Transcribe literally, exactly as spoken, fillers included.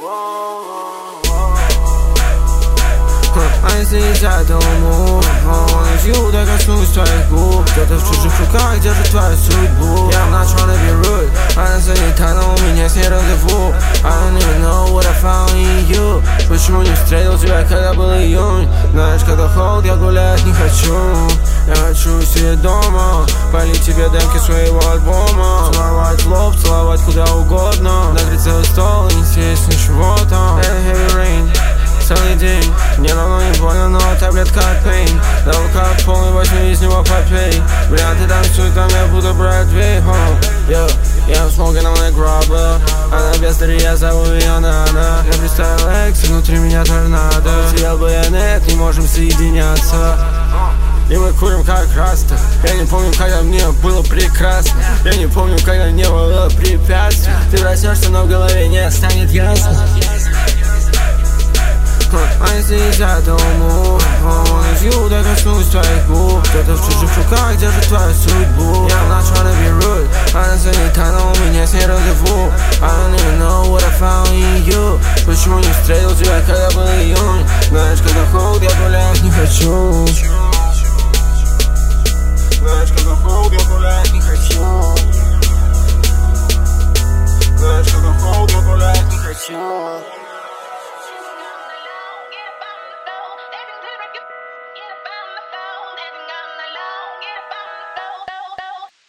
А если нельзя, то уму из юда коснусь твоих губ. Кто-то в чужих руках держит твою судьбу. Yeah, I'm not tryna be rude. Она занята, но у меня с ней рандеву. I don't even know what I found in you. Почему не встретил тебя, когда был июнь? Знаешь, когда холод, я гулять не хочу. Я хочу сидеть дома, полить тебе демки своего альбома. Целовать в лоб, целовать куда угодно. Накрыть целый стол и не сесть ничего там. Heavy rain целый день, мне давно не больно, но таблетка от pain. Дал как полный, возьми из него попей. Варианты танцуют, там я буду брать две. Yeah, yeah, I'm smoking on that grabber. Она без дари, я зову ее Нана. Я представил экс, внутри меня торнадо. Съел бы я нет, не можем соединяться. И мы курим как раста. Я не помню, когда мне было прекрасно. Я не помню, когда не было препятствий. Ты проснешься, но в голове не станет ясно. А если нельзя, то уму из юда коснусь твоих губ. Кто-то в чужих руках держит твою судьбу. Yeah, I'm not tryna be rude. Она занята, но у меня с ней рандеву. I don't even know what I found in you. Почему не встретил тебя, когда был июнь? Знаешь, когда холод, я гулять не хочу.